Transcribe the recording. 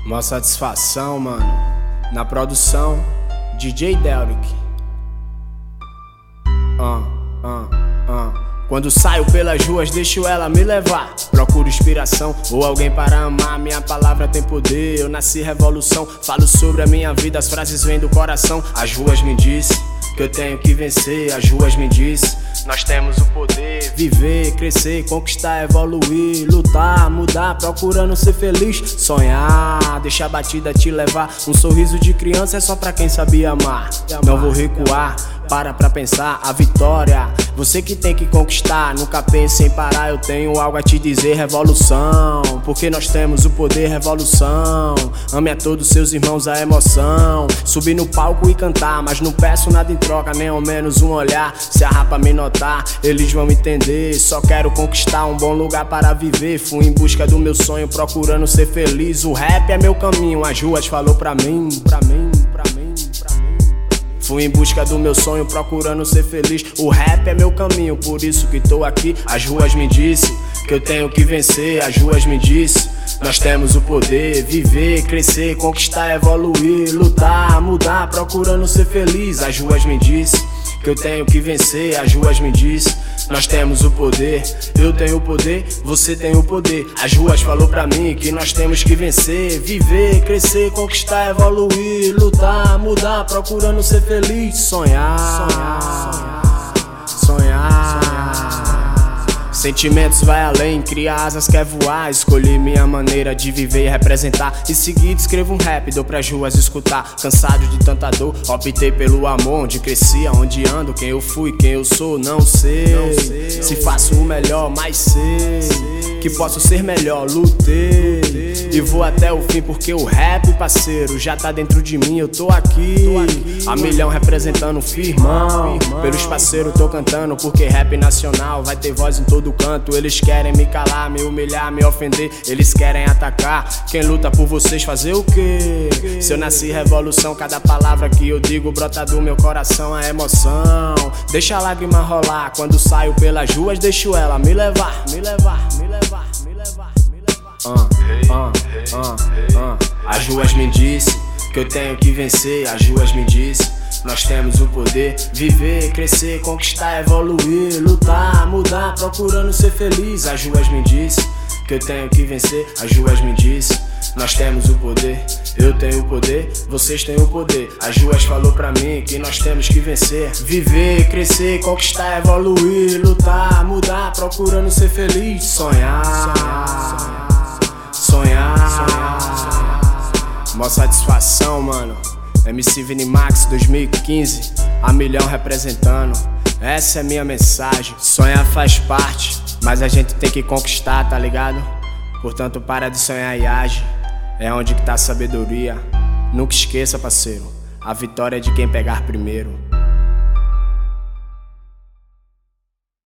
Mó satisfação, mano. Na produção, DJ Delrick. Quando saio pelas ruas, deixo ela me levar. Procuro inspiração ou alguém para amar. Minha palavra tem poder, eu nasci revolução. Falo sobre a minha vida, as frases vêm do coração. As ruas me diz que eu tenho que vencer. As ruas me diz nós temos o poder. Viver, crescer, conquistar, evoluir. Lutar, mudar, procurando ser feliz. Sonhar, deixar a batida te levar. Um sorriso de criança é só pra quem sabia amar. Não vou recuar, para pra pensar a vitória. Você que tem que conquistar, nunca pense em parar. Eu tenho algo a te dizer, revolução. Porque nós temos o poder, revolução. Ame a todos seus irmãos a emoção. Subir no palco e cantar, mas não peço nada em troca, nem ao menos um olhar. Se a rapa me notar, eles vão entender. Só quero conquistar um bom lugar para viver. Fui em busca do meu sonho, procurando ser feliz. O rap é meu caminho, as ruas falou pra mim. Fui em busca do meu sonho, procurando ser feliz. O rap é meu caminho, por isso que tô aqui. As ruas me disse que eu tenho que vencer. As ruas me disse nós temos o poder. Viver, crescer, conquistar, evoluir. Lutar, mudar, procurando ser feliz. As ruas me disse que eu tenho que vencer. As ruas me disse nós temos o poder. Eu tenho o poder, você tem o poder. As ruas falou pra mim que nós temos que vencer. Viver, crescer, conquistar, evoluir. Lutar, mudar, procurando ser feliz. Sonhar. Sentimentos vai além, cria asas, quer voar. Escolhi minha maneira de viver e representar. Em seguida escrevo um rap, dou pras ruas escutar. Cansado de tanta dor, optei pelo amor. Onde cresci, aonde ando, quem eu fui, quem eu sou, não sei. Se faço o melhor, mas sei que posso ser melhor, lutei e vou até o fim, porque o rap, parceiro, já tá dentro de mim, eu tô aqui a milhão representando firmão. Pelos parceiros tô cantando, porque rap nacional vai ter voz em todo canto. Eles querem me calar, me humilhar, me ofender. Eles querem atacar, quem luta por vocês fazer o quê? Se eu nasci revolução, cada palavra que eu digo brota do meu coração a emoção. Deixa a lágrima rolar, quando saio pelas ruas deixo ela me levar. As ruas me disse que eu tenho que vencer. As ruas me disse nós temos o poder. Viver, crescer, conquistar, evoluir. Lutar, mudar, procurando ser feliz. As ruas me disse que eu tenho que vencer. As ruas me disse nós temos o poder. Eu tenho o poder, vocês têm o poder. As ruas falou pra mim que nós temos que vencer. Viver, crescer, conquistar, evoluir. Lutar, mudar, procurando ser feliz. Sonhar. Mó satisfação, mano. MC Vinimax 2015, a milhão representando. Essa é minha mensagem. Sonhar faz parte, mas a gente tem que conquistar, tá ligado? Portanto, para de sonhar e age. É onde que tá a sabedoria. Nunca esqueça, parceiro, a vitória é de quem pegar primeiro.